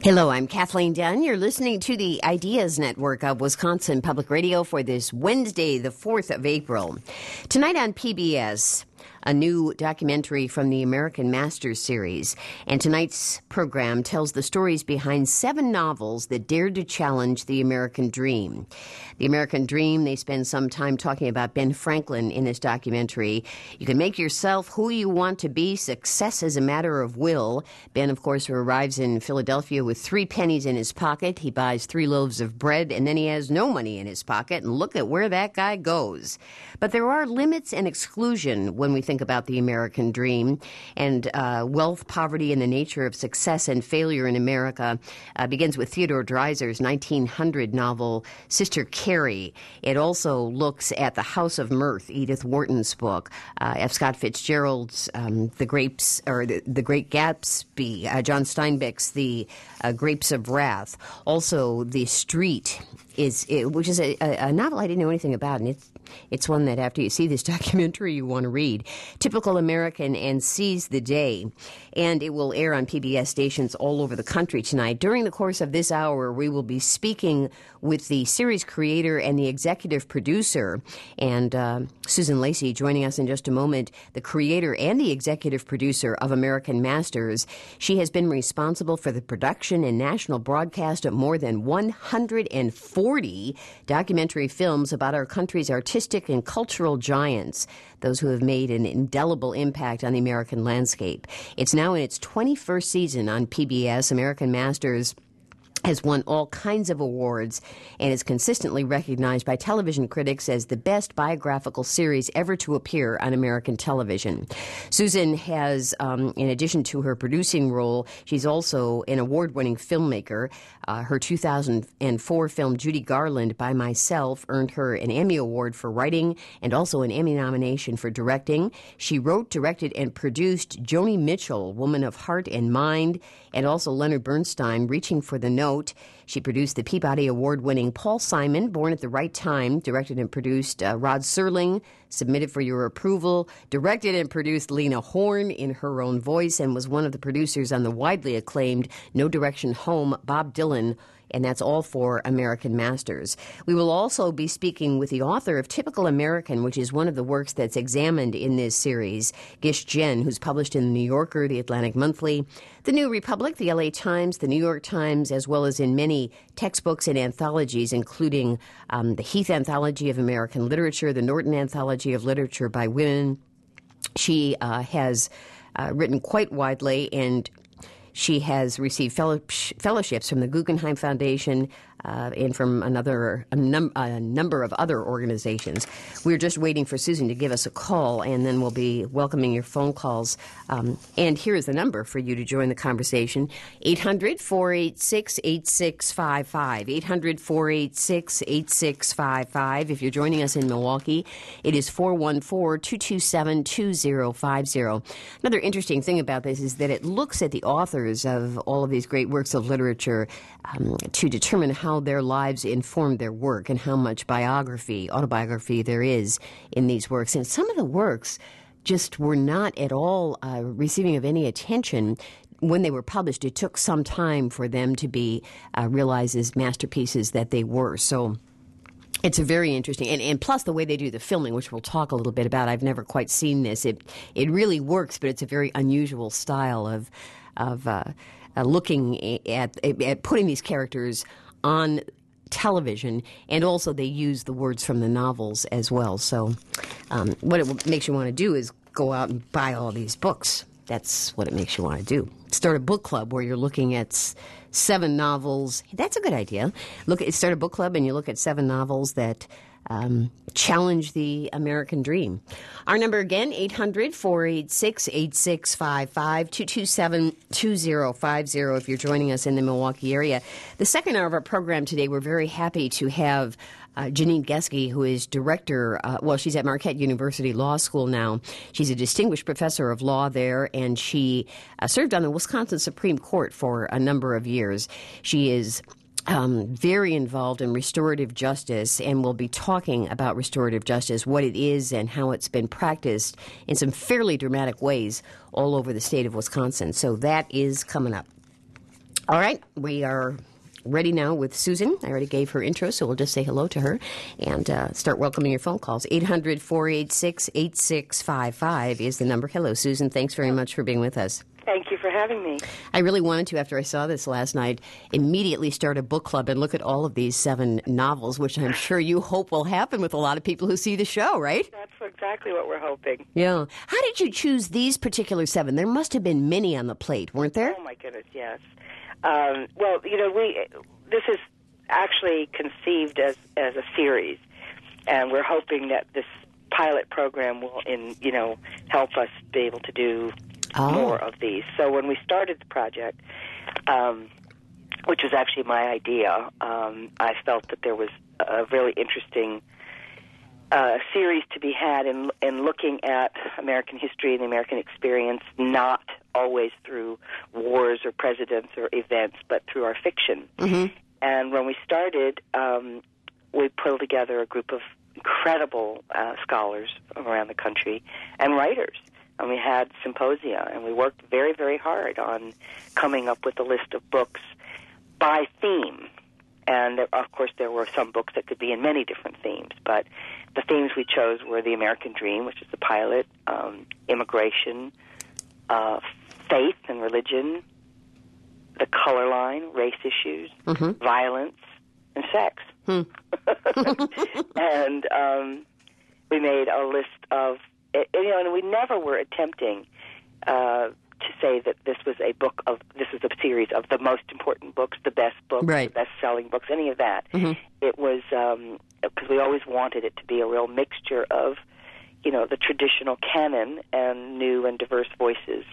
Hello, I'm Kathleen Dunn. You're listening to the Ideas Network of Wisconsin Public Radio for this Wednesday, the 4th of April. Tonight on PBS, a new documentary from the American Masters series. And tonight's program tells the stories behind 7 novels that dared to challenge the American dream. The American dream, they spend some time talking about Ben Franklin in this documentary. You can make yourself who you want to be. Success is a matter of will. Ben, of course, arrives in Philadelphia with 3 pennies in his pocket. He buys 3 loaves of bread, and then he has no money in his pocket. And look at where that guy goes. But there are limits and exclusion when we think about the American dream, and wealth, poverty, and the nature of success and failure in America begins with Theodore Dreiser's 1900 novel, Sister Carrie. It also looks at The House of Mirth, Edith Wharton's book, F. Scott Fitzgerald's The Great Gatsby, John Steinbeck's The Grapes of Wrath. Also, The Street, which is a novel I didn't know anything about, and it's one that after you see this documentary you want to read. Typical American and Seize the Day. And it will air on PBS stations all over the country tonight. During the course of this hour, we will be speaking with the series creator and the executive producer. And Susan Lacey joining us in just a moment, the creator and the executive producer of American Masters. She has been responsible for the production and national broadcast of more than 140 documentary films about our country's artistic and cultural giants, those who have made an indelible impact on the American landscape. It's now in its 21st season on PBS. American Masters has won all kinds of awards and is consistently recognized by television critics as the best biographical series ever to appear on American television. Susan has, in addition to her producing role, she's also an award-winning filmmaker. Her 2004 film, Judy Garland, By Myself, earned her an Emmy Award for writing and also an Emmy nomination for directing. She wrote, directed, and produced Joni Mitchell, Woman of Heart and Mind, and also Leonard Bernstein, Reaching for the Note. She produced the Peabody Award-winning Paul Simon, Born at the Right Time, directed and produced Rod Serling, Submitted for Your Approval, directed and produced Lena Horne in her own voice, and was one of the producers on the widely acclaimed No Direction Home, Bob Dylan, and that's all for American Masters. We will also be speaking with the author of Typical American, which is one of the works that's examined in this series, Gish Jen, who's published in The New Yorker, The Atlantic Monthly, The New Republic, The LA Times, The New York Times, as well as in many textbooks and anthologies, including the Heath Anthology of American Literature, the Norton Anthology of Literature by Women. She has written quite widely, and she has received fellowships from the Guggenheim Foundation and from a number of other organizations. We're just waiting for Susan to give us a call, and then we'll be welcoming your phone calls. And here is the number for you to join the conversation, 800-486-8655, 800-486-8655. If you're joining us in Milwaukee, it is 414-227-2050. Another interesting thing about this is that it looks at the authors of all of these great works of literature to determine how their lives informed their work and how much autobiography there is in these works. And some of the works just were not at all receiving of any attention when they were published. It took some time for them to be realized as masterpieces that they were. So it's a very interesting, and plus the way they do the filming, which we'll talk a little bit about. I've never quite seen this. It really works, but it's a very unusual style of looking at putting these characters on television, and also they use the words from the novels as well. So what it makes you want to do is go out and buy all these books. That's what it makes you want to do. Start a book club where you're looking at 7 novels. That's a good idea. Start a book club and you look at 7 novels that challenge the American dream. Our number again, 800-486-8655, 227-2050 if you're joining us in the Milwaukee area. The second hour of our program today, we're very happy to have Janine Geske, who is director, she's at Marquette University Law School now. She's a distinguished professor of law there, and she served on the Wisconsin Supreme Court for a number of years. She is very involved in restorative justice, and we'll be talking about restorative justice, what it is and how it's been practiced in some fairly dramatic ways all over the state of Wisconsin. So that is coming up. All right, we are ready now with Susan. I already gave her intro, so we'll just say hello to her and start welcoming your phone calls. 800-486-8655 is the number. Hello, Susan. Thanks very much for being with us. Thank you for having me. I really wanted to, after I saw this last night, immediately start a book club and look at all of these 7 novels, which I'm sure you hope will happen with a lot of people who see the show, right? That's exactly what we're hoping. Yeah. How did you choose these particular 7? There must have been many on the plate, weren't there? Oh, my goodness, yes. Well, this is actually conceived as a series, and we're hoping that this pilot program will, help us be able to do more of these. So when we started the project, which was actually my idea, I felt that there was a really interesting series to be had in looking at American history and the American experience, not always through wars or presidents or events, but through our fiction. Mm-hmm. And when we started, we pulled together a group of incredible scholars from around the country and writers. And we had symposia, and we worked very, very hard on coming up with a list of books by theme. And, of course, there were some books that could be in many different themes, but the themes we chose were the American Dream, which is the pilot, immigration, faith and religion, the color line, race issues, violence, and sex. And we made a list of, and we never were attempting to say that this was a series of the most important books, the best books, right, the best-selling books, any of that. Mm-hmm. It was because we always wanted it to be a real mixture of, the traditional canon and new and diverse voices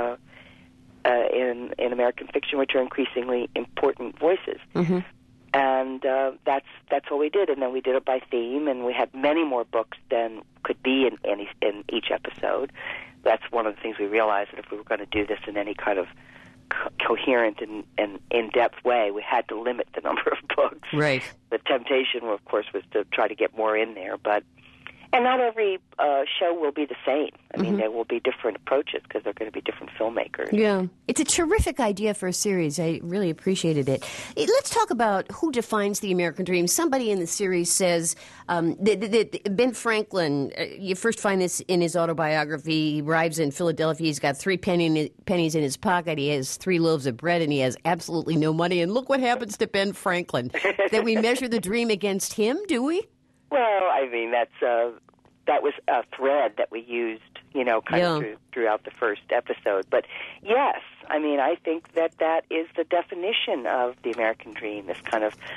in American fiction, which are increasingly important voices. Mm-hmm. And that's what we did. And then we did it by theme, and we had many more books than could be in each episode. That's one of the things we realized, that if we were going to do this in any kind of coherent and in-depth way, we had to limit the number of books. Right. The temptation, of course, was to try to get more in there, and not every show will be the same. I mean, there will be different approaches because they're going to be different filmmakers. Yeah. It's a terrific idea for a series. I really appreciated it. Let's talk about who defines the American Dream. Somebody in the series says that Ben Franklin, you first find this in his autobiography. He arrives in Philadelphia. He's got 3 pennies in his pocket. He has 3 loaves of bread, and he has absolutely no money. And look what happens to Ben Franklin. That we measure the dream against him, do we? Well, I mean, that was a thread that we used, throughout the first episode. But yes, I mean, I think that is the definition of the American Dream. This kind of,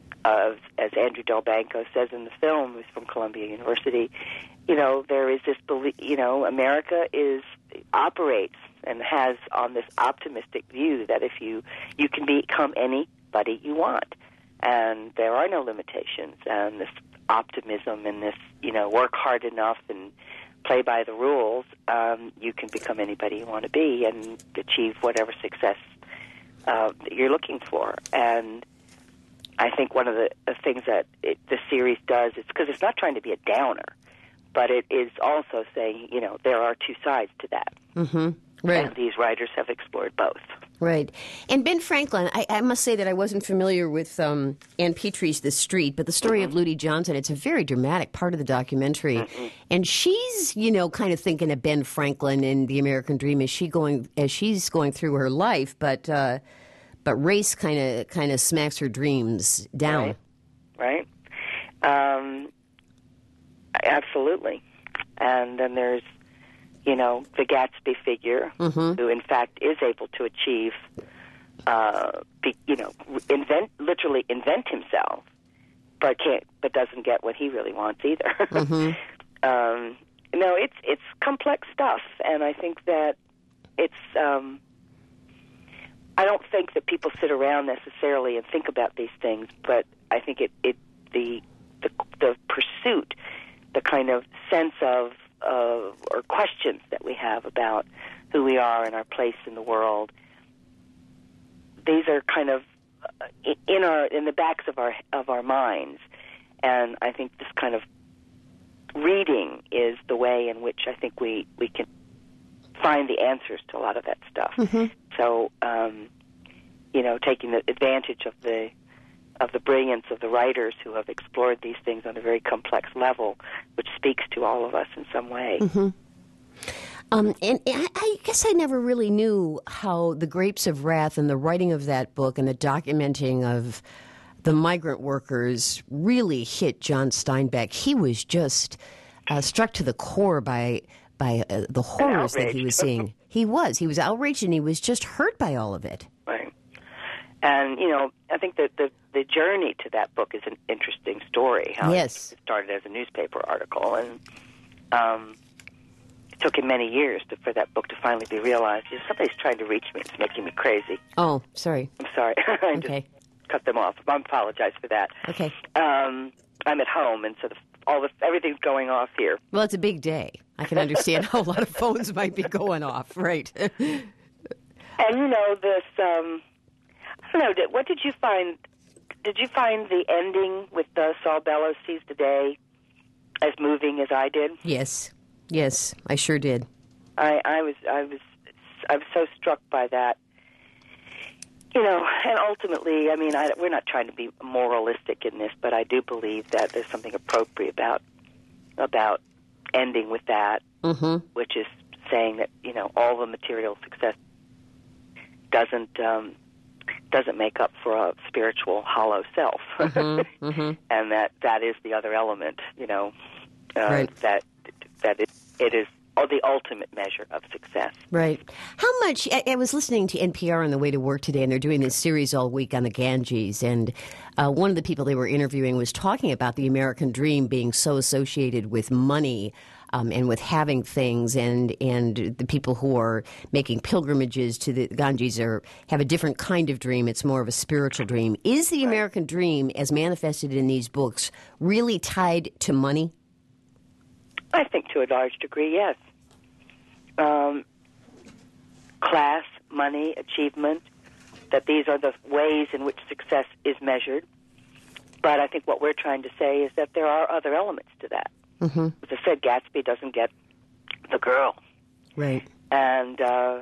as Andrew Delbanco says in the film, who's from Columbia University, there is this belief, America operates and has on this optimistic view that if you can become anybody you want, and there are no limitations, and this optimism and this, work hard enough and play by the rules, you can become anybody you want to be and achieve whatever success that you're looking for. And I think one of the things that the series does is, because it's not trying to be a downer, but it is also saying, there are 2 sides to that. Mm-hmm. Right. And these writers have explored both. Right. And Ben Franklin, I must say that I wasn't familiar with Ann Petrie's The Street, but the story of Ludi Johnson, it's a very dramatic part of the documentary. And she's, kind of thinking of Ben Franklin and the American Dream as she's going through her life, but race kind of smacks her dreams down. Right. Absolutely. And then there's the Gatsby figure, who in fact is able to achieve, literally invent himself, but doesn't get what he really wants either. It's complex stuff, and I think that it's. I don't think that people sit around necessarily and think about these things, but I think the pursuit, the kind of sense of or questions that we have about who we are and our place in the world. These are kind of in the backs of our minds, and I think this kind of reading is the way in which I think we can find the answers to a lot of that stuff. So taking the advantage of the brilliance of the writers who have explored these things on a very complex level, which speaks to all of us in some way. Mm-hmm. And I guess I never really knew how The Grapes of Wrath and the writing of that book and the documenting of the migrant workers really hit John Steinbeck. He was just struck to the core by the horrors that he was seeing. He was outraged, and he was just hurt by all of it. Right. And, I think that the journey to that book is an interesting story. How yes. It started as a newspaper article, and it took him many years for that book to finally be realized. Somebody's trying to reach me. It's making me crazy. Oh, sorry. I'm sorry. I okay. just cut them off. I apologize for that. Okay. I'm at home, and so everything's going off here. Well, it's a big day. I can understand how a lot of phones might be going off. Right. And, this... I don't know. What did you find? Did you find the ending with Saul Bellows Sees the Day as moving as I did? Yes, I sure did. I was so struck by that. And ultimately, we're not trying to be moralistic in this, but I do believe that there's something appropriate about ending with that, mm-hmm. which is saying that all the material success doesn't make up for a spiritual hollow self, mm-hmm, mm-hmm. and that is the other element. Right. That it is the ultimate measure of success. Right. How much? I was listening to NPR on the way to work today, and they're doing this series all week on the Ganges, and one of the people they were interviewing was talking about the American dream being so associated with money. And with having things, and the people who are making pilgrimages to the Ganges have a different kind of dream. It's more of a spiritual dream. Is the American dream, as manifested in these books, really tied to money? I think to a large degree, yes. Class, money, achievement, that these are the ways in which success is measured. But I think what we're trying to say is that there are other elements to that. Mm-hmm. As I said, Gatsby doesn't get the girl, right? And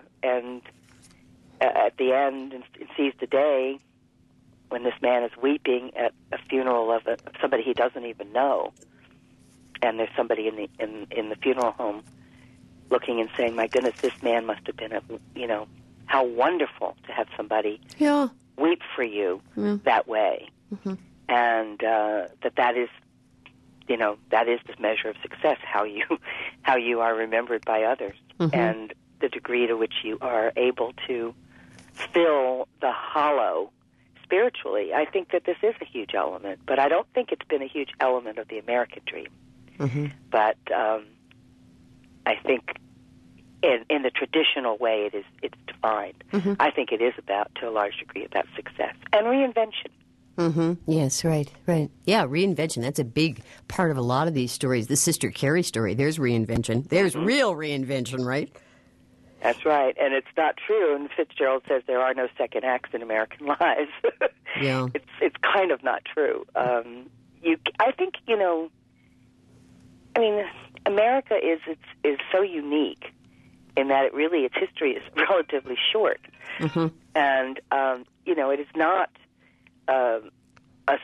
at the end, in Seize the Day, when this man is weeping at a funeral of somebody he doesn't even know, and there's somebody in the funeral home looking and saying, "My goodness, this man must have been how wonderful to have somebody weep for you that way," mm-hmm. and that is. That is the measure of success, how you are remembered by others, mm-hmm. and the degree to which you are able to fill the hollow spiritually. I think that this is a huge element, but I don't think it's been a huge element of the American dream. Mm-hmm. But I think in the traditional way it's defined. Mm-hmm. I think it is to a large degree, about success and reinvention. Mm-hmm. Yes, right. Yeah, reinvention. That's a big part of a lot of these stories. The Sister Carrie story, there's reinvention. There's mm-hmm. real reinvention, right? That's right. And it's not true. And Fitzgerald says there are no second acts in American lives. Yeah. It's kind of not true. I think, America is so unique in that its history is relatively short. Mm-hmm. And, it is not a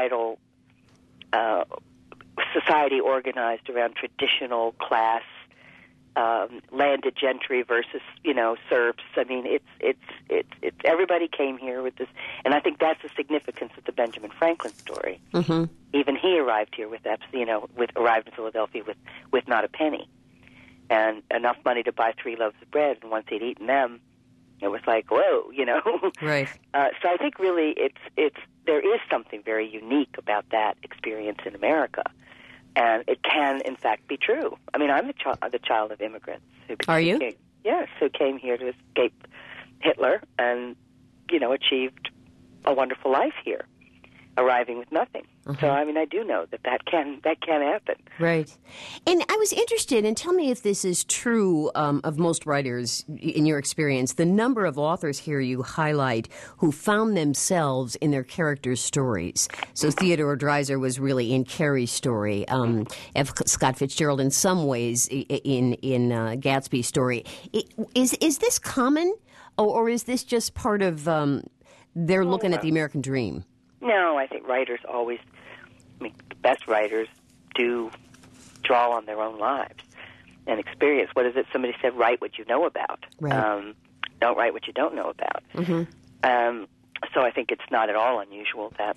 society organized around traditional class, landed gentry versus serfs. It's everybody came here with this, and I think that's the significance of the Benjamin Franklin story. Mm-hmm. Even he arrived here arrived in Philadelphia with not a penny, and enough money to buy 3 loaves of bread. And once he'd eaten them, it was like, whoa, Right. So I think really there is something very unique about that experience in America, and it can, in fact, be true. I'm the child of immigrants. Are you? Yes, who came here to escape Hitler and, achieved a wonderful life here, arriving with nothing. Uh-huh. So, I do know that can happen. Right. And I was interested, and tell me if this is true of most writers in your experience, the number of authors here you highlight who found themselves in their characters' stories. So Theodore Dreiser was really in Carrie's story. F. Scott Fitzgerald, in some ways, in Gatsby's story. Is this common, or is this just part of they're looking at the American dream? No, I think writers always, the best writers do draw on their own lives and experience. What is it? Somebody said, write what you know about. Right. Don't write what you don't know about. Mm-hmm. So I think it's not at all unusual that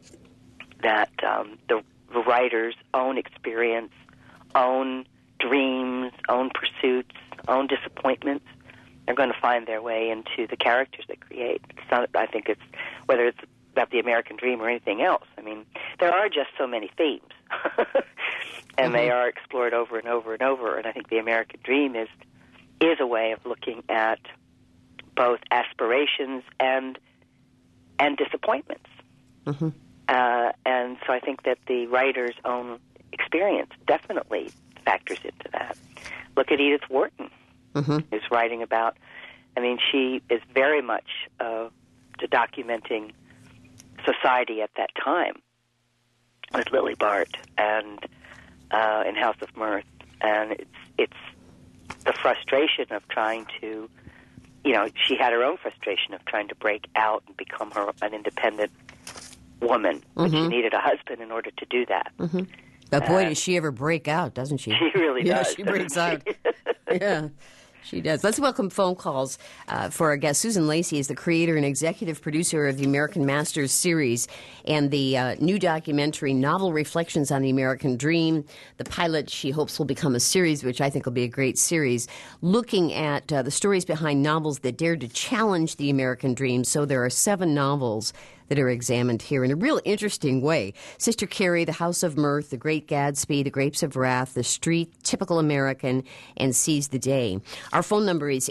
the writer's own experience, own dreams, own pursuits, own disappointments are going to find their way into the characters they create. I think it's, whether it's about the American dream or anything else. I mean, there are just so many themes, and they are explored over and over and over. And I think the American dream is a way of looking at both aspirations and disappointments. Mm-hmm. And so I think that the writer's own experience definitely factors into that. Look at Edith Wharton, who's writing about, she is very much documenting society at that time with Lily Bart and in House of Mirth. And it's the frustration of trying to, she had her own frustration of trying to break out and become an independent woman, but she needed a husband in order to do that. Mm-hmm. But boy, does she ever break out, doesn't she? She really does. Yeah, she breaks out. Yeah, she does. Let's welcome phone calls for our guest. Susan Lacy is the creator and executive producer of the American Masters series and the new documentary, Novel Reflections on the American Dream. The pilot, she hopes, will become a series, which I think will be a great series, looking at the stories behind novels that dared to challenge the American dream. So there are 7 novels that are examined here in a real interesting way. Sister Carrie, The House of Mirth, The Great Gatsby, The Grapes of Wrath, The Street, Typical American, and Seize the Day. Our phone number is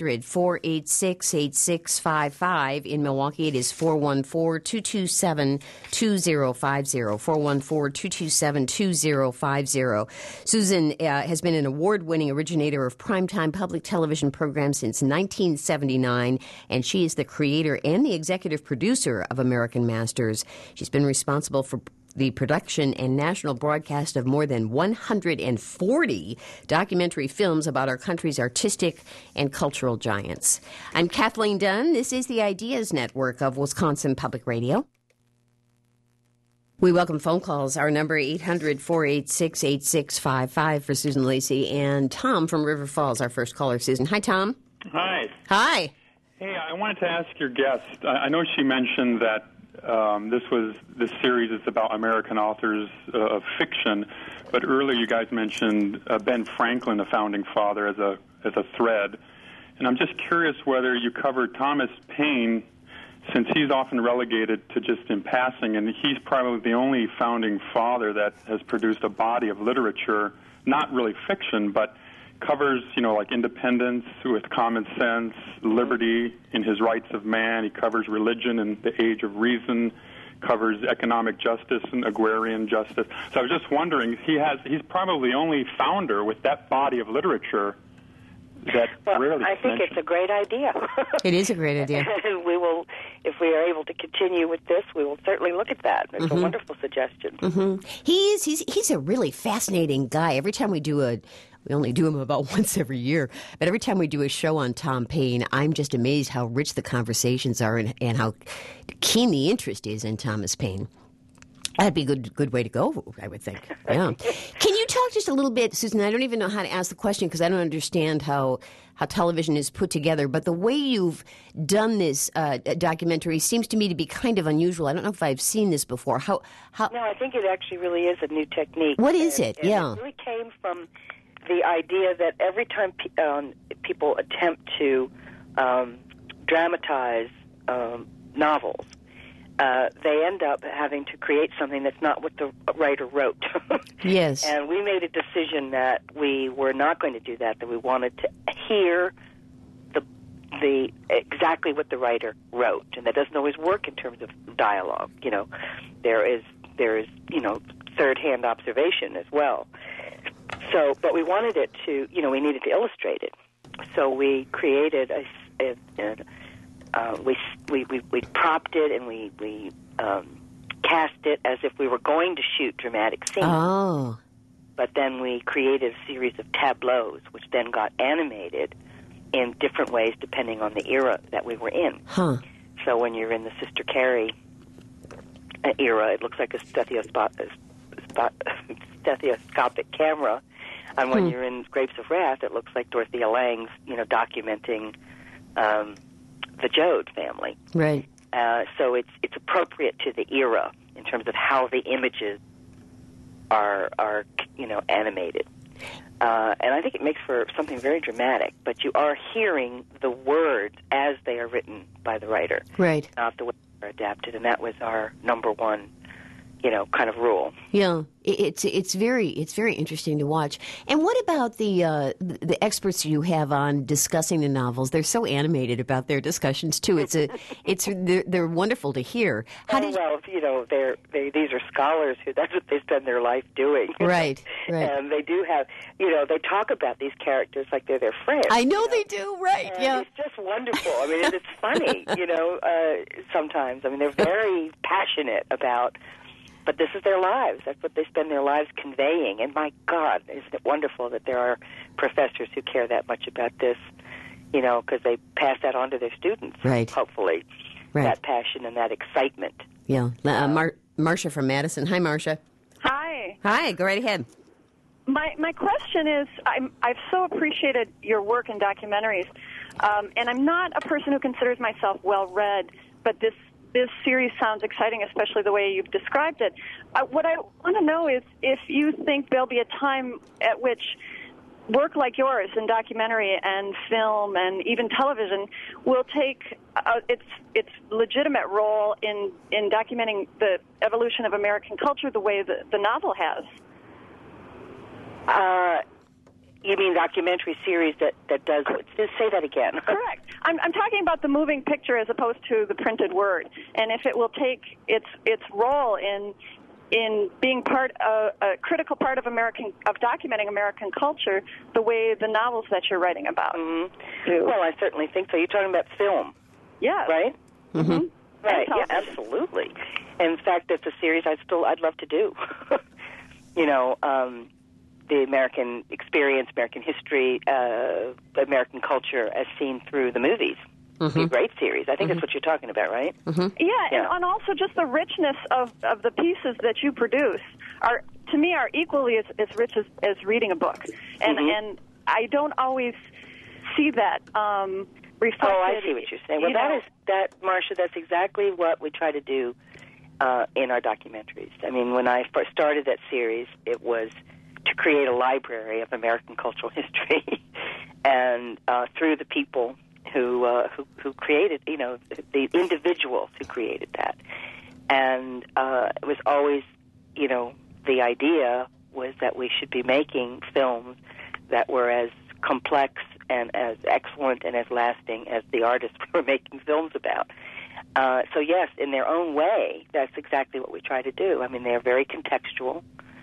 800-486-8655. In Milwaukee, it is 414-227-2050, 414-227-2050. Susan has been an award-winning originator of primetime public television programs since 1979, and she is the creator and the executive producer of American Masters. She's been responsible for the production and national broadcast of more than 140 documentary films about our country's artistic and cultural giants. I'm Kathleen Dunn. This is the Ideas Network of Wisconsin Public Radio. We welcome phone calls. Our number 800-486-8655 for Susan Lacy and Tom from River Falls, our first caller. Susan. Hi, Tom. Hi. Hi. Hey, I wanted to ask your guest. I know she mentioned that this series is about American authors of fiction, but earlier you guys mentioned Ben Franklin, the founding father, as a thread, and I'm just curious whether you covered Thomas Paine, since he's often relegated to just in passing, and he's probably the only founding father that has produced a body of literature, not really fiction, but covers, like independence with common sense, liberty in his Rights of Man. He covers religion in The Age of Reason, covers economic justice and agrarian justice. So I was just wondering, he's probably the only founder with that body of literature that rarely I think mentioned. It's a great idea. It is a great idea. We will, if we are able to continue with this, we will certainly look at that. It's a wonderful suggestion. He's a really fascinating guy. Every time we only do him about once every year, but every time we do a show on Tom Paine, I'm just amazed how rich the conversations are and how keen the interest is in Thomas Paine. That'd be a good way to go, I would think. Yeah. Can you talk just a little bit, Susan? I don't even know how to ask the question because I don't understand how television is put together, but the way you've done this documentary seems to me to be kind of unusual. I don't know if I've seen this before. No, I think it actually really is a technique. What is it? Yeah. It really came from the idea that every time people attempt to dramatize novels, they end up having to create something that's not what the writer wrote. Yes. And we made a decision that we were not going to do that, that we wanted to hear the exactly what the writer wrote. And that doesn't always work in terms of dialogue. There is third-hand observation as well. So, but we wanted it to, we needed to illustrate it. So we created we propped it and we cast it as if we were going to shoot dramatic scenes. Oh. But then we created a series of tableaus, which then got animated in different ways depending on the era that we were in. Huh. so when you're in the Sister Carrie era, it looks like a stethoscopic camera. And when you're in Grapes of Wrath, it looks like Dorothea Lange's, documenting the Joad family. Right. So it's appropriate to the era in terms of how the images are animated. And I think it makes for something very dramatic, but you are hearing the words as they are written by the writer. Right. Not the way they're adapted, and that was our number one, kind of rule. Yeah, it's very interesting to watch. And what about the experts you have on discussing the novels? They're so animated about their discussions too. They're wonderful to hear. These are scholars who that's what they spend their life doing. Right. And they do have, they talk about these characters like they're their friends. I know they do. Right. And yeah. It's just wonderful. I mean, it's funny. Sometimes. I mean, they're very passionate about. But this is their lives. That's what they spend their lives conveying. And my God, isn't it wonderful that there are professors who care that much about this, because they pass that on to their students, right. hopefully, right. that passion and that excitement. Yeah. Marcia from Madison. Hi, Marcia. Hi. Hi, go right ahead. My question is, I've so appreciated your work in documentaries, and I'm not a person who considers myself well-read, but this series sounds exciting, especially the way you've described it. What I want to know is if you think there'll be a time at which work like yours in documentary and film and even television will take its legitimate role in documenting the evolution of American culture the way the novel has. You mean documentary series that does what? Just say that again. Correct. I'm talking about the moving picture as opposed to the printed word, and if it will take its role in being a critical part of documenting American culture the way the novels that you're writing about do. Well, I certainly think so. You're talking about film, yeah, right? Mm-hmm. Right. Yeah, absolutely. In fact, it's a series I'd love to do. The American experience, American history, American culture as seen through the movies. Mm-hmm. A great series. I think that's what you're talking about, right? Mm-hmm. Yeah, and also just the richness of the pieces that you produce are, to me, are equally as rich as reading a book. And I don't always see that reflected. Oh, I see what you're saying. Well, Marcia, that's exactly what we try to do in our documentaries. I mean, when I first started that series, it was to create a library of American cultural history, and through the people who created, the individuals who created that, and it was always, the idea was that we should be making films that were as complex and as excellent and as lasting as the artists we were making films about. So yes, in their own way, that's exactly what we try to do. I mean, they're very contextual.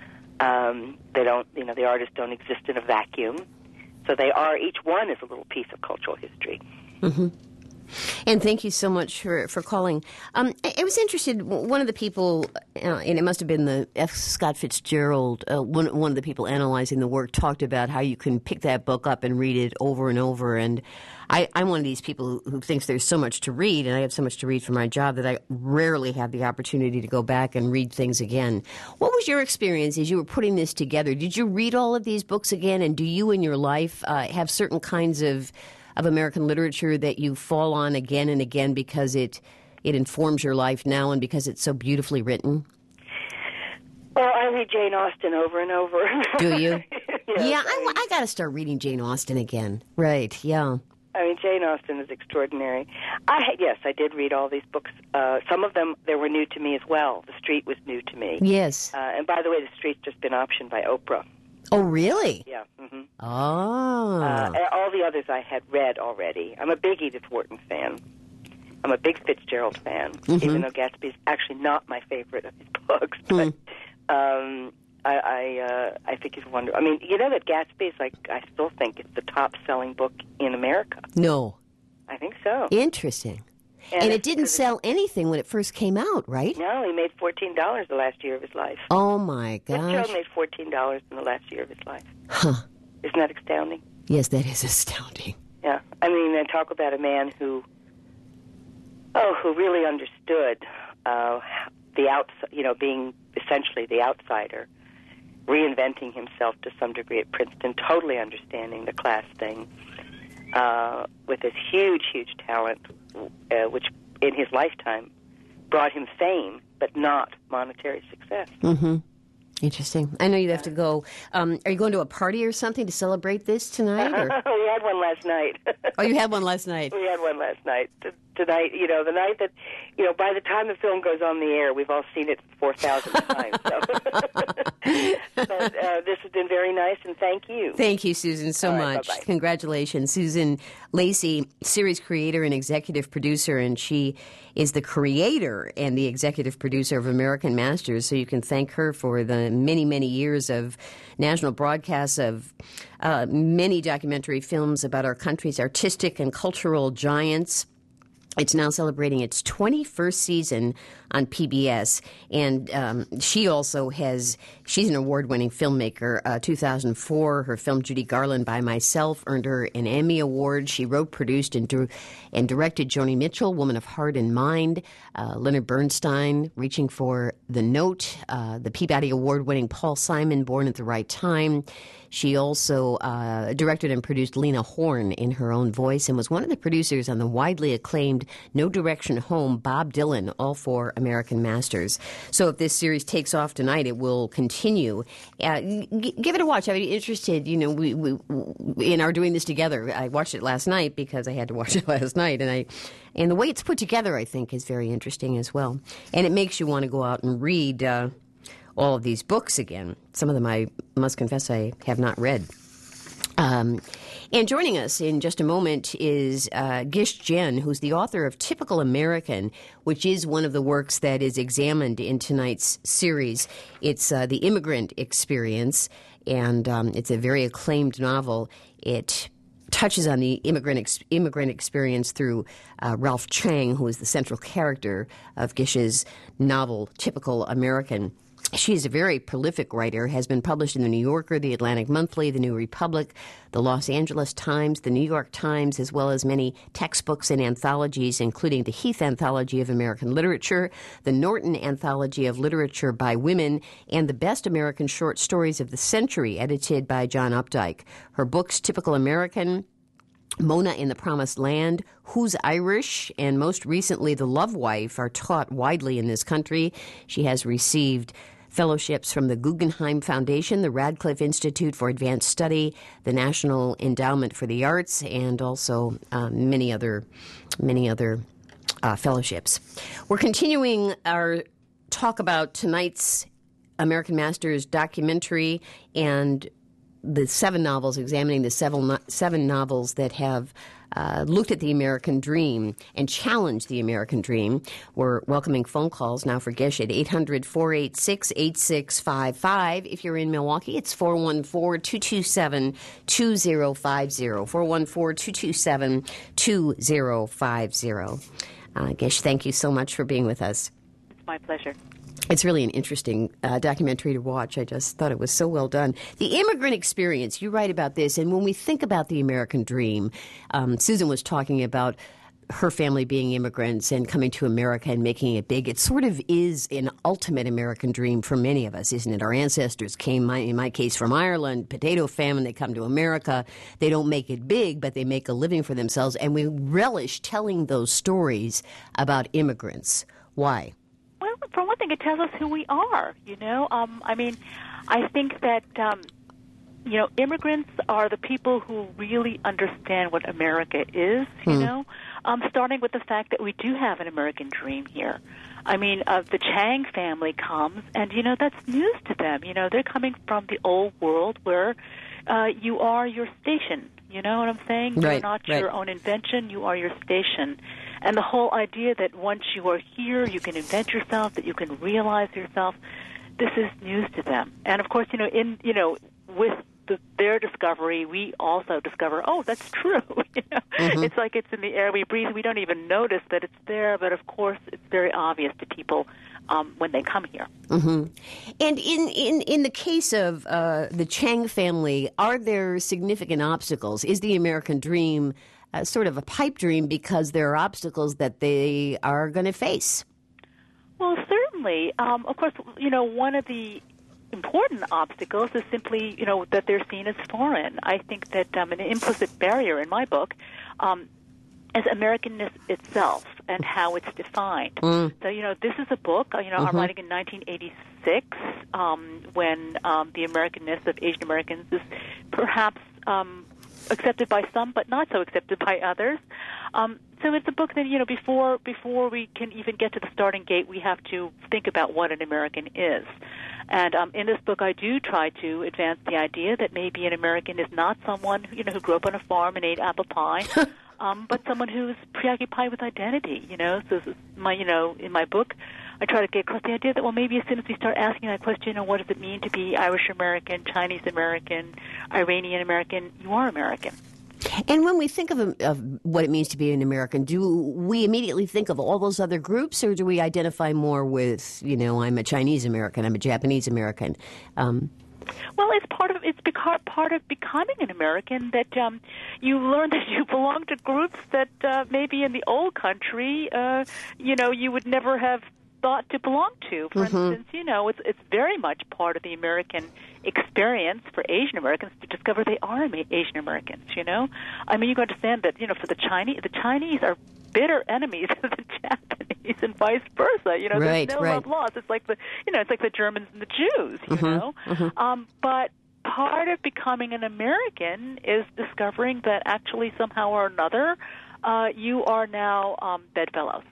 They don't, the artists don't exist in a vacuum. So they are, each one is a little piece of cultural history. Mm-hmm. And thank you so much for calling. I was interested, one of the people, and it must have been the F. Scott Fitzgerald, one of the people analyzing the work, talked about how you can pick that book up and read it over and over. And I'm one of these people who thinks there's so much to read, and I have so much to read for my job that I rarely have the opportunity to go back and read things again. What was your experience as you were putting this together? Did you read all of these books again, and do you in your life have certain kinds of American literature that you fall on again and again because it informs your life now and because it's so beautifully written? Well, I read Jane Austen over and over. Do you? Yes, yeah, I got to start reading Jane Austen again. Right, yeah. I mean, Jane Austen is extraordinary. Yes, I did read all these books. Some of them, they were new to me as well. The Street was new to me. Yes. And by the way, The Street's just been optioned by Oprah. Oh, really? Yeah. Mm-hmm. Oh. All the others I had read already. I'm a big Edith Wharton fan. I'm a big Fitzgerald fan, even though Gatsby's actually not my favorite of his books. But I think he's wonderful. I mean, you know that Gatsby is I still think it's the top-selling book in America. No. I think so. Interesting. And it didn't sell anything when it first came out, right? No, he made $14 the last year of his life. Oh, my gosh. Fitzgerald made $14 in the last year of his life. Huh. Isn't that astounding? Yes, that is astounding. Yeah. I mean, they talk about a man who Oh, who really understood being essentially the outsider, reinventing himself to some degree at Princeton, totally understanding the class thing, with this huge, huge talent, which in his lifetime brought him fame, but not monetary success. Mm-hmm. Interesting. I know you have to go. Are you going to a party or something to celebrate this tonight? Or? We had one last night. Oh, you had one last night. We had one last night. Tonight, the night that, by the time the film goes on the air, we've all seen it 4,000 times. So. But this has been very nice, and thank you. Thank you, Susan, so much. Bye-bye. Congratulations. Susan Lacey, series creator and executive producer, and she is the creator and the executive producer of American Masters, so you can thank her for the many, many years of national broadcasts of many documentary films about our country's artistic and cultural giants. It's now celebrating its 21st season on PBS, and she's an award-winning filmmaker. 2004, her film Judy Garland by Myself earned her an Emmy Award. She wrote, produced, and directed Joni Mitchell, Woman of Heart and Mind, Leonard Bernstein, Reaching for the Note, the Peabody Award-winning Paul Simon, Born at the Right Time. She also directed and produced Lena Horne in her own voice and was one of the producers on the widely acclaimed No Direction Home, Bob Dylan, all for American Masters. So if this series takes off tonight, it will continue. Give it a watch. I'd be interested, we in our doing this together. I watched it last night because I had to watch it last night, and the way it's put together, I think, is very interesting as well. And it makes you want to go out and read all of these books again. Some of them I must confess I have not read. And joining us in just a moment is Gish Jen, who's the author of Typical American, which is one of the works that is examined in tonight's series. It's The Immigrant Experience, and it's a very acclaimed novel. It touches on the immigrant experience through Ralph Chang, who is the central character of Gish's novel, Typical American. She's a very prolific writer, has been published in The New Yorker, The Atlantic Monthly, The New Republic, The Los Angeles Times, The New York Times, as well as many textbooks and anthologies, including the Heath Anthology of American Literature, the Norton Anthology of Literature by Women, and the Best American Short Stories of the Century, edited by John Updike. Her books, Typical American, Mona in the Promised Land, Who's Irish, and most recently The Love Wife, are taught widely in this country. She has received fellowships from the Guggenheim Foundation, the Radcliffe Institute for Advanced Study, the National Endowment for the Arts, and also many other fellowships. We're continuing our talk about tonight's American Masters documentary and the 7 novels, examining the seven novels that have looked at the American dream and challenged the American dream. We're welcoming phone calls now for Gish at 800-486-8655. If you're in Milwaukee, it's 414-227-2050, 414-227-2050. Gish, thank you so much for being with us. It's my pleasure. It's really an interesting documentary to watch. I just thought it was so well done. The immigrant experience, you write about this, and when we think about the American dream, Susan was talking about her family being immigrants and coming to America and making it big. It sort of is an ultimate American dream for many of us, isn't it? Our ancestors came, in my case, from Ireland, potato famine. They come to America. They don't make it big, but they make a living for themselves, and we relish telling those stories about immigrants. Why? Well, for one thing, it tells us who we are, I think that, immigrants are the people who really understand what America is, starting with the fact that we do have an American dream here. The Chang family comes, and, that's news to them. They're coming from the old world where you are your station. You know what I'm saying? Right, You're not your own invention. You are your station. And the whole idea that once you are here, you can invent yourself, that you can realize yourself, this is news to them. And of course, with their discovery, we also discover, oh, that's true. Mm-hmm. It's like it's in the air we breathe. We don't even notice that it's there, but of course, it's very obvious to people when they come here. Mm-hmm. And in the case of the Chang family, are there significant obstacles? Is the American dream sort of a pipe dream because there are obstacles that they are going to face. Well, certainly. Of course, one of the important obstacles is simply, that they're seen as foreign. I think that an implicit barrier in my book is Americanness itself and how it's defined. So, this is a book, I'm writing in 1986 when the Americanness of Asian Americans is perhaps accepted by some, but not so accepted by others. So it's a book that, before we can even get to the starting gate, we have to think about what an American is. And in this book, I do try to advance the idea that maybe an American is not someone, who grew up on a farm and ate apple pie, but someone who's preoccupied with identity, So in my book, I try to get across the idea that, well, maybe as soon as we start asking that question, what does it mean to be Irish American, Chinese American, Iranian American, you are American. And when we think of what it means to be an American, do we immediately think of all those other groups, or do we identify more with, I'm a Chinese American, I'm a Japanese American? Well, it's part of becoming an American that you learn that you belong to groups that maybe in the old country, you would never have thought to belong to. For instance, it's very much part of the American experience for Asian Americans to discover they are Asian Americans. I mean, you understand that for the Chinese are bitter enemies of the Japanese and vice versa. There's no love lost. It's like the Germans and the Jews. But part of becoming an American is discovering that actually somehow or another you are now bedfellows.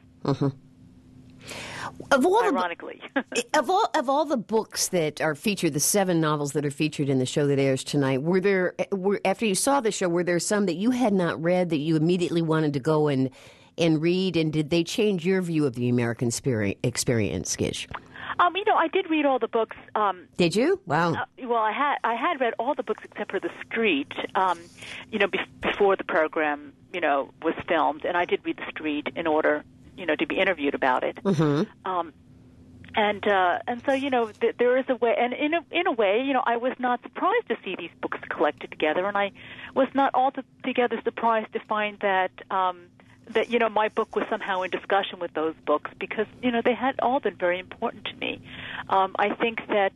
Ironically. Of all the books that are featured, the 7 novels that are featured in the show that airs tonight, after you saw the show, were there some that you had not read that you immediately wanted to go and read, and did they change your view of the American experience, Gish? I did read all the books. Did you? Wow. Well, I had read all the books except for The Street, before the program, was filmed, and I did read The Street in order to be interviewed about it. And so there is a way, and in a way, I was not surprised to see these books collected together, and I was not altogether surprised to find that my book was somehow in discussion with those books because they had all been very important to me. I think that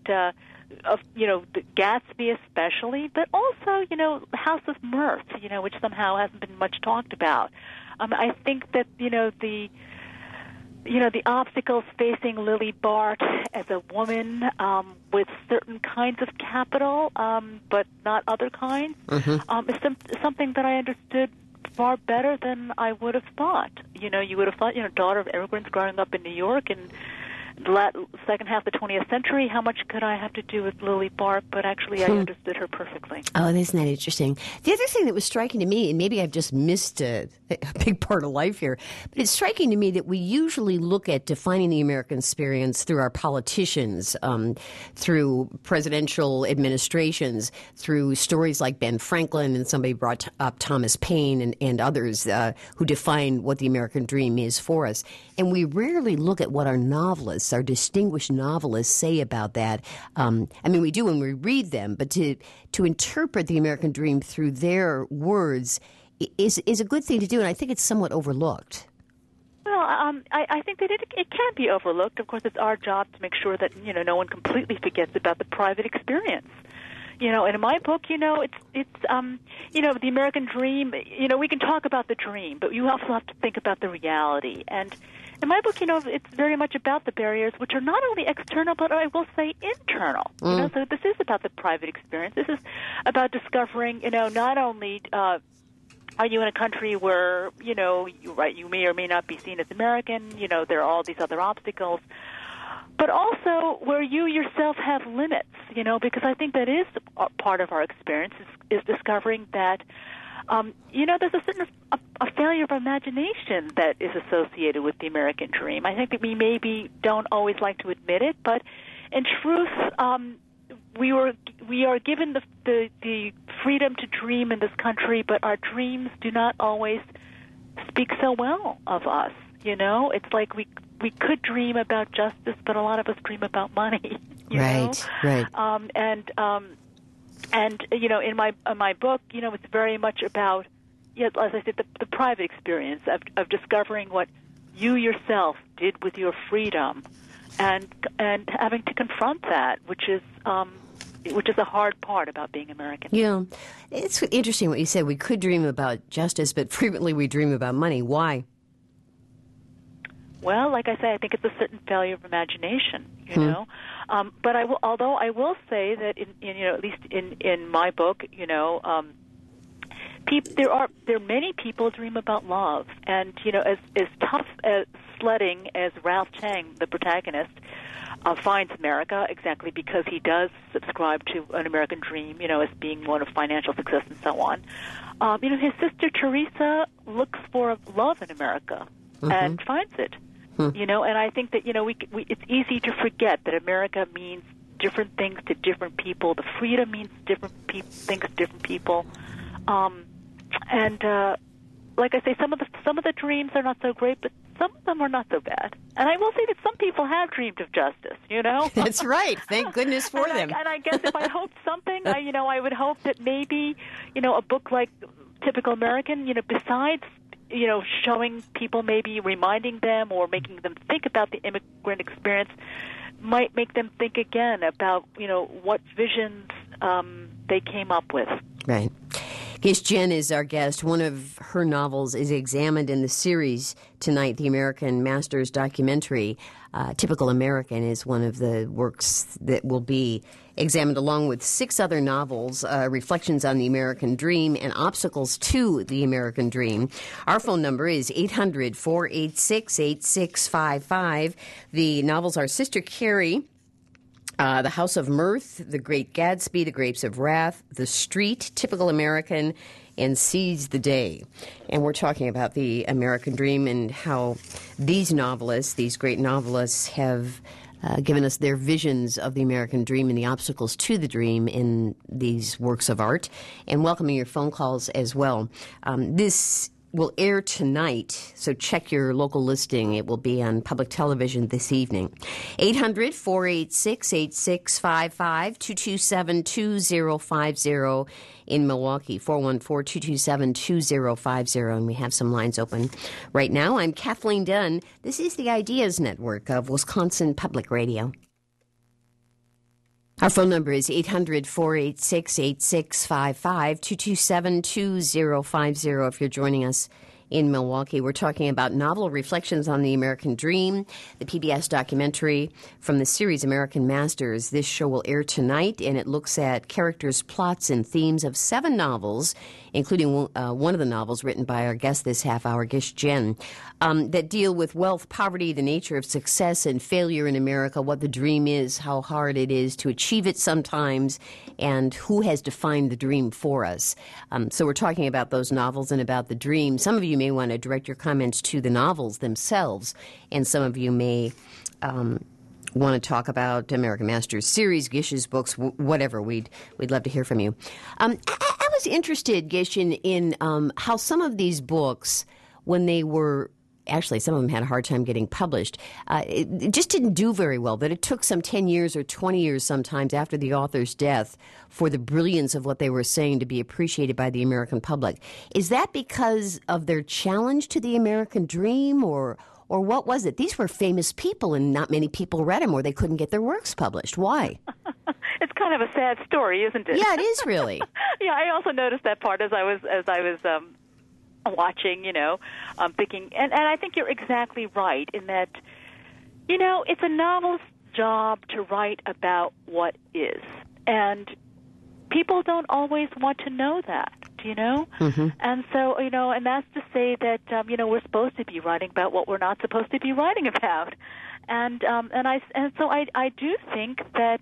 the Gatsby especially, but also House of Mirth, which somehow hasn't been much talked about. I think that the obstacles facing Lily Bart as a woman with certain kinds of capital, but not other kinds, is something that I understood far better than I would have thought. You would have thought, daughter of immigrants growing up in New York and the second half of the 20th century, how much could I have to do with Lily Bart? But actually, I understood her perfectly. Oh, isn't that interesting? The other thing that was striking to me, and maybe I've just missed a big part of life here, but it's striking to me that we usually look at defining the American experience through our politicians, through presidential administrations, through stories like Ben Franklin, and somebody brought up Thomas Paine and others who define what the American dream is for us. And we rarely look at what our novelists, our distinguished novelists, say about that. We do when we read them, but to interpret the American dream through their words is a good thing to do, and I think it's somewhat overlooked. Well, I think that it can be overlooked. Of course, it's our job to make sure that no one completely forgets about the private experience. And in my book, it's the American dream. We can talk about the dream, but you also have to think about the reality. And in my book, it's very much about the barriers, which are not only external, but I will say internal. So this is about the private experience. This is about discovering, not only are you in a country where, you may or may not be seen as American, there are all these other obstacles, but also where you yourself have limits, because I think that is part of our experience is discovering that, there's a certain a failure of imagination that is associated with the American dream. I think that we maybe don't always like to admit it, but in truth, we are given the freedom to dream in this country, but our dreams do not always speak so well of us. It's like we could dream about justice, but a lot of us dream about money. Right. And in my book, it's very much about as I said, the private experience of discovering what you yourself did with your freedom, and having to confront that, which is a hard part about being American. Yeah. It's interesting what you said. We could dream about justice, but frequently we dream about money. Why? Well, like I say, I think it's a certain failure of imagination, you know. But although I will say that at least in my book, there are many people dream about love, and as tough as sledding as Ralph Chang, the protagonist, finds America, exactly because he does subscribe to an American dream, as being one of financial success and so on. His sister Teresa looks for love in America and finds it. And I think that it's easy to forget that America means different things to different people. The freedom means different things to different people. Like I say, some of the dreams are not so great, but some of them are not so bad. And I will say that some people have dreamed of justice, That's right. Thank goodness for them. And I guess if I hoped something, I would hope that maybe, a book like Typical American, besides, showing people, maybe reminding them or making them think about the immigrant experience, might make them think again about, what visions they came up with. Right. Gish Jen is our guest. One of her novels is examined in the series tonight, the American Masters documentary. Typical American is one of the works that will be examined along with 6 other novels, Reflections on the American Dream and Obstacles to the American Dream. Our phone number is 800-486-8655. The novels are Sister Carrie, The House of Mirth, The Great Gatsby, The Grapes of Wrath, The Street, Typical American, and Seize the Day. And we're talking about the American Dream and how these novelists, these great novelists, have given us their visions of the American dream and the obstacles to the dream in these works of art, and welcoming your phone calls as well. This will air tonight, so check your local listing. It will be on public television this evening. 800-486-8655, 227-2050 in Milwaukee, 414-227-2050, and we have some lines open right now. I'm Kathleen Dunn. This is the Ideas Network of Wisconsin Public Radio. Our phone number is 800-486-8655, 227-2050 if you're joining us in Milwaukee. We're talking about novel Reflections on the American Dream, the PBS documentary from the series American Masters. This show will air tonight, and it looks at characters, plots, and themes of 7 novels, including one of the novels written by our guest this half hour, Gish Jen, that deal with wealth, poverty, the nature of success and failure in America, what the dream is, how hard it is to achieve it sometimes, and who has defined the dream for us. So we're talking about those novels and about the dream. Some of you may want to direct your comments to the novels themselves, and some of you may want to talk about American Masters series, Gish's books, whatever. We'd love to hear from you. I was interested, Gish, in how some of these books, when they were actually, some of them had a hard time getting published. It just didn't do very well, that it took some 10 years or 20 years sometimes after the author's death for the brilliance of what they were saying to be appreciated by the American public. Is that because of their challenge to the American dream, or what was it? These were famous people, and not many people read them, or they couldn't get their works published. Why? It's kind of a sad story, isn't it? Yeah, it is really. Yeah, I also noticed that part as I was watching, thinking, and I think you're exactly right in that, it's a novel's job to write about what is, and people don't always want to know that, Mm-hmm. And so, and that's to say that, we're supposed to be writing about what we're not supposed to be writing about, and so I do think that,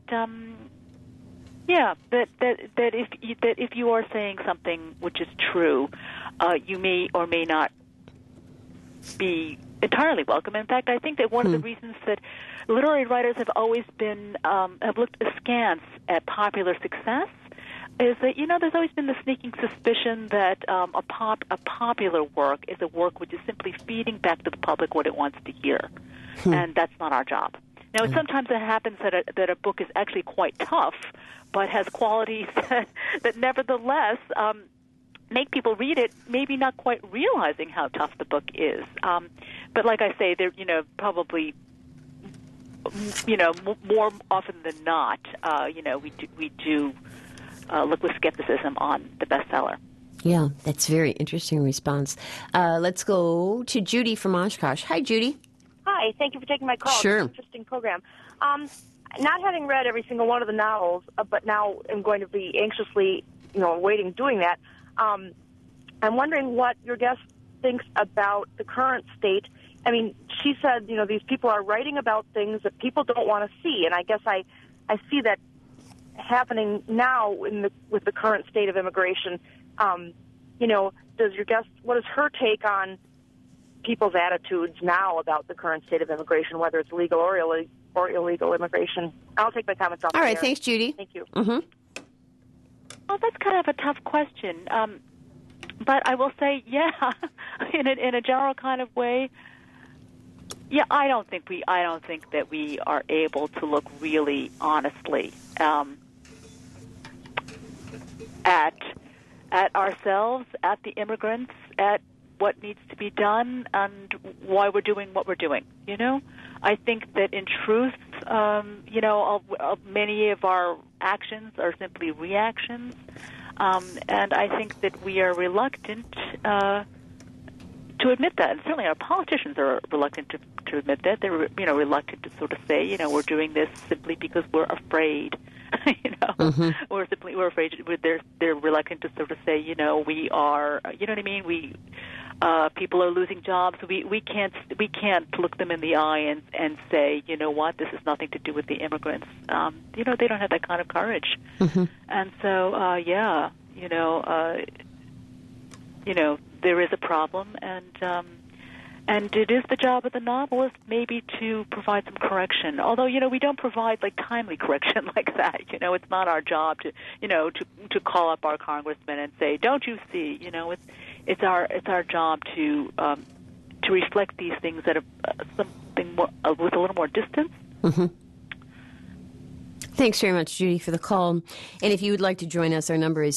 that if you are saying something which is true, you may or may not be entirely welcome. In fact, I think that one of the reasons that literary writers have always been have looked askance at popular success is that there's always been the sneaking suspicion that a popular work is a work which is simply feeding back to the public what it wants to hear, and that's not our job. Now, sometimes it happens that a book is actually quite tough, but has qualities that nevertheless make people read it, maybe not quite realizing how tough the book is. But like I say, they're probably more often than not, we do look with skepticism on the bestseller. Yeah, that's a very interesting response. Let's go to Judy from Oshkosh. Hi, Judy. Hi, thank you for taking my call. Sure. It's an interesting program. Not having read every single one of the novels, but now I'm going to be anxiously, waiting doing that. I'm wondering what your guest thinks about the current state. I mean, she said, these people are writing about things that people don't want to see, and I guess I see that happening now with the current state of immigration. Does your guest, what is her take on people's attitudes now about the current state of immigration, whether it's legal or illegal immigration? I'll take my comments off. All right, thanks, Judy. Thank you. Mm-hmm. Well, that's kind of a tough question, but I will say, yeah, in a general kind of way, yeah, I don't think that we are able to look really honestly at ourselves, at the immigrants, at what needs to be done, and why we're doing what we're doing. I think that in truth, many of our actions are simply reactions, and I think that we are reluctant to admit that. And certainly our politicians are reluctant to admit that. They're reluctant to sort of say, we're doing this simply because we're afraid. Mm-hmm. we're afraid. They're reluctant to sort of say, we are. You know what I mean? People are losing jobs. We can't look them in the eye and say, you know what, this has nothing to do with the immigrants. They don't have that kind of courage. Mm-hmm. And so, there is a problem, and it is the job of the novelist maybe to provide some correction. Although, we don't provide timely correction like that. It's not our job to call up our congressman and say, "Don't you see?" It's our job to reflect these things at something more, with a little more distance. Mm-hmm. Thanks very much, Judy, for the call. And if you would like to join us, our number is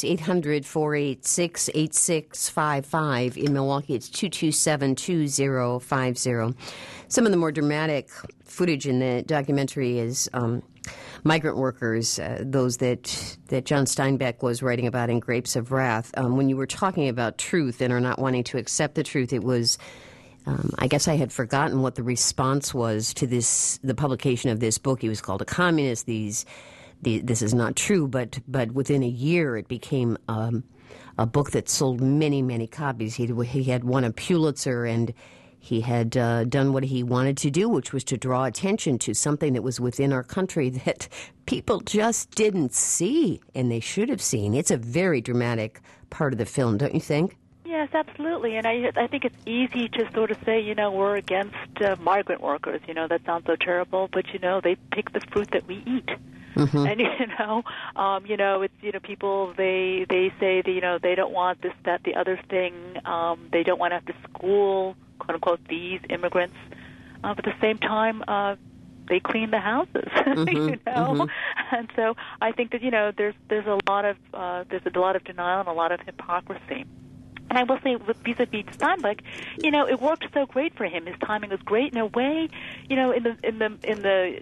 800-486-8655. In Milwaukee, it's 227-2050. Some of the more dramatic footage in the documentary is migrant workers, those that John Steinbeck was writing about in Grapes of Wrath. When you were talking about truth and are not wanting to accept the truth, it was... I guess I had forgotten what the response was to the publication of this book. He was called a communist. This is not true, but within a year it became a book that sold many, many copies. He had won a Pulitzer, and he had done what he wanted to do, which was to draw attention to something that was within our country that people just didn't see, and they should have seen. It's a very dramatic part of the film, don't you think? Yes, absolutely. And I think it's easy to sort of say, we're against migrant workers. That sounds so terrible, but, they pick the fruit that we eat. Mm-hmm. And, it's, people, they say that, they don't want this, that, the other thing. They don't want to have to school, quote unquote, these immigrants. But at the same time, they clean the houses, mm-hmm. Mm-hmm. And so I think that, there's a lot of denial and a lot of hypocrisy. And I will say, with vis-a-vis Steinbeck, it worked so great for him. His timing was great in a way. In the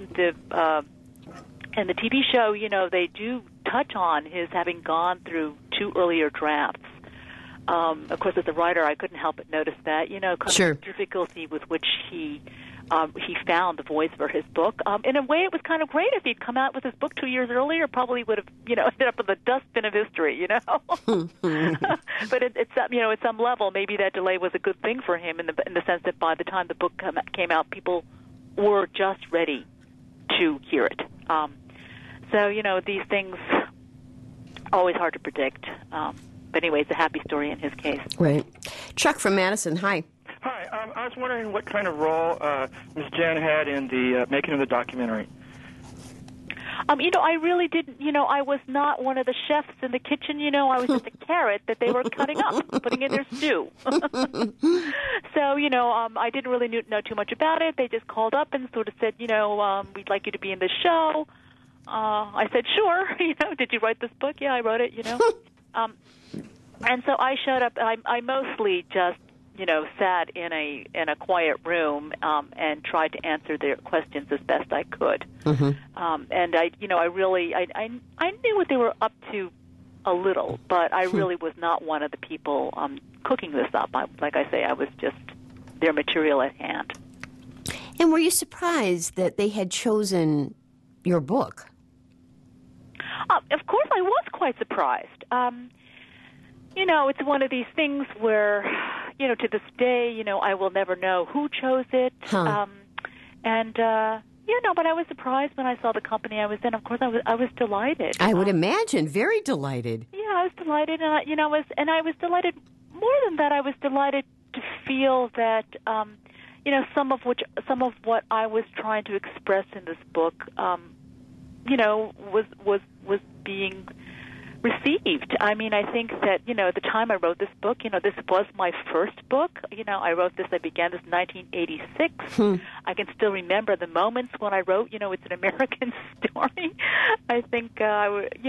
TV show, they do touch on his having gone through 2 earlier drafts. Of course, as a writer, I couldn't help but notice that. Sure. The difficulty with which he found the voice for his book. In a way, it was kind of great. If he'd come out with his book 2 years earlier, probably would have, ended up in the dustbin of history, But at some level, maybe that delay was a good thing for him in the sense that by the time the book came out, people were just ready to hear it. So, these things always hard to predict. But anyway, it's a happy story in his case. Right. Chuck from Madison, hi. Hi, I was wondering what kind of role Ms. Jen had in the making of the documentary. I really didn't, I was not one of the chefs in the kitchen, I was just a carrot that they were cutting up, putting in their stew. So, I didn't really know too much about it. They just called up and sort of said, we'd like you to be in the show. I said, sure, did you write this book? Yeah, I wrote it, And so I showed up. I mostly just, sat in a quiet room and tried to answer their questions as best I could. Mm-hmm. And I knew what they were up to a little, but I really was not one of the people cooking this up. Like I say, I was just their material at hand. And were you surprised that they had chosen your book? Of course, I was quite surprised. It's one of these things where, to this day, I will never know who chose it. Huh. But I was surprised when I saw the company I was in. Of course, I was delighted. I would imagine, very delighted. Yeah, I was delighted, and I was delighted. More than that, I was delighted to feel that, some of what I was trying to express in this book, was being received. I mean, I think that, at the time I wrote this book, this was my first book. I began this in 1986. I can still remember the moments when I wrote, it's an American story. I think, I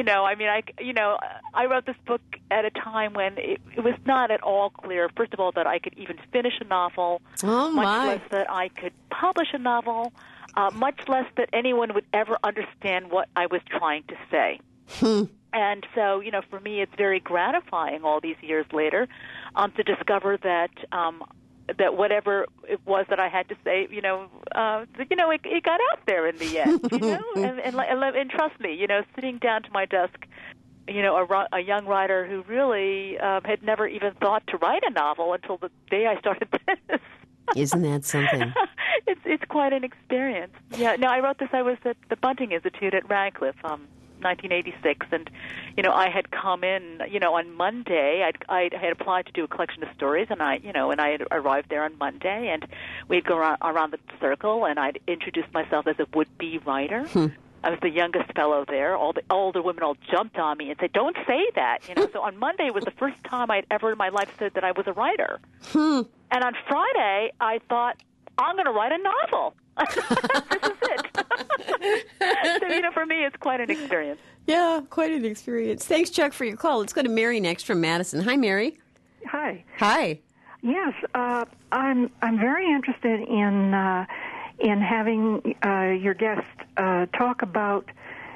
wrote this book at a time when it was not at all clear, first of all, that I could even finish a novel, much less that I could publish a novel, much less that anyone would ever understand what I was trying to say. And so, for me, it's very gratifying all these years later to discover that that whatever it was that I had to say, it got out there in the end, and trust me, sitting down to my desk, a young writer who really had never even thought to write a novel until the day I started this. Isn't that something? It's quite an experience. Yeah, no, I wrote this. I was at the Bunting Institute at Radcliffe, 1986, and I had come in on Monday. I had applied to do a collection of stories, and I had arrived there on Monday, and we'd go around the circle, and I'd introduced myself as a would-be writer. I was the youngest fellow there. All the older women all jumped on me and said, "Don't say that." So on Monday was the first time I'd ever in my life said that I was a writer. And on Friday, I thought, I'm going to write a novel. This is it. So, for me, it's quite an experience. Yeah, quite an experience. Thanks, Chuck, for your call. Let's go to Mary next from Madison. Hi, Mary. Hi. Hi. Yes, I'm very interested in having your guest talk about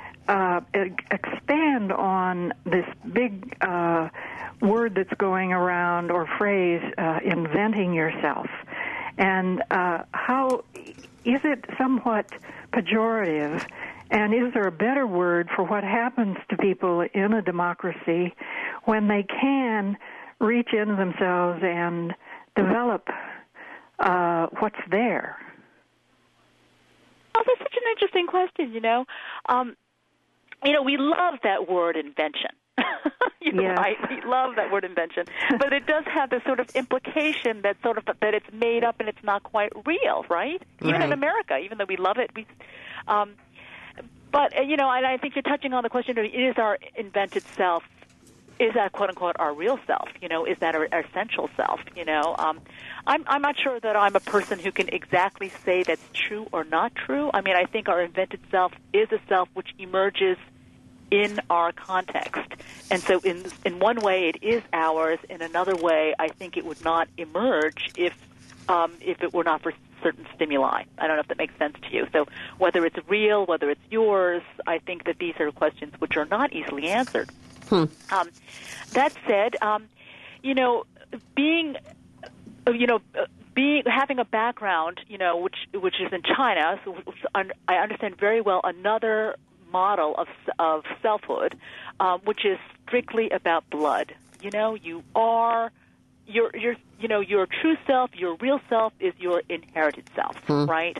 expand on this big word that's going around, or phrase, inventing yourself. And how is it somewhat pejorative? And is there a better word for what happens to people in a democracy when they can reach into themselves and develop what's there? Oh, that's such an interesting question, we love that word invention. Yes. Right? We love that word invention, but it does have this sort of implication that that it's made up and it's not quite real, right? Even in America, even though we love it, but and I think you're touching on the question: is our invented self, is that quote unquote our real self? Is that our essential self? I'm not sure that I'm a person who can exactly say that's true or not true. I mean, I think our invented self is a self which emerges in our context. And so in one way it is ours, in another way I think it would not emerge if it were not for certain stimuli. I don't know if that makes sense to you. So whether it's real, whether it's yours, I think that these are questions which are not easily answered. That said, having a background, which is in China, so I understand very well another model of selfhood, which is strictly about blood. Your true self, your real self is your inherited self, right?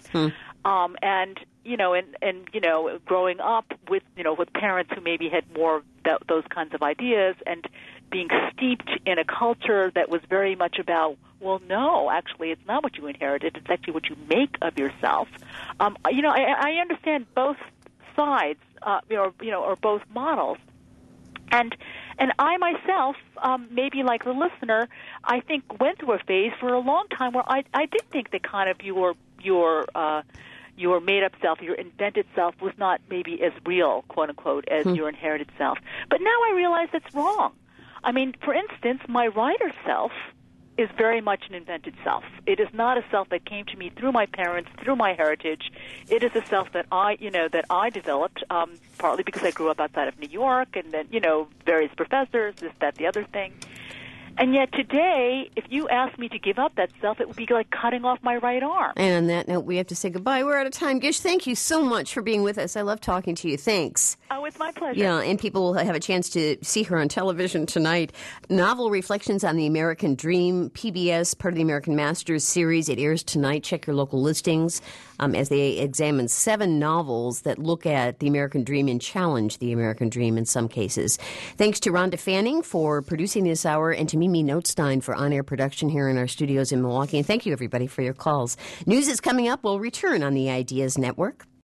Growing up with parents who maybe had more those kinds of ideas, and being steeped in a culture that was very much about, well, no, actually, it's not what you inherited; it's actually what you make of yourself. I understand both sides, or both models. And I myself, maybe like the listener, I think went through a phase for a long time where I did think that kind of your made-up self, your invented self, was not maybe as real, quote-unquote, as your inherited self. But now I realize that's wrong. I mean, for instance, my writer self is very much an invented self. It is not a self that came to me through my parents, through my heritage. It is a self that I developed, partly because I grew up outside of New York, and then, various professors, this, that, the other thing. And yet today, if you asked me to give up that self, it would be like cutting off my right arm. And on that note, we have to say goodbye. We're out of time. Gish, thank you so much for being with us. I love talking to you. Thanks. Oh, it's my pleasure. Yeah, and people will have a chance to see her on television tonight. Novel Reflections on the American Dream, PBS, part of the American Masters series. It airs tonight. Check your local listings as they examine 7 novels that look at the American dream and challenge the American dream in some cases. Thanks to Rhonda Fanning for producing this hour and to Mimi Notstein for on-air production here in our studios in Milwaukee. And thank you, everybody, for your calls. News is coming up. We'll return on the Ideas Network.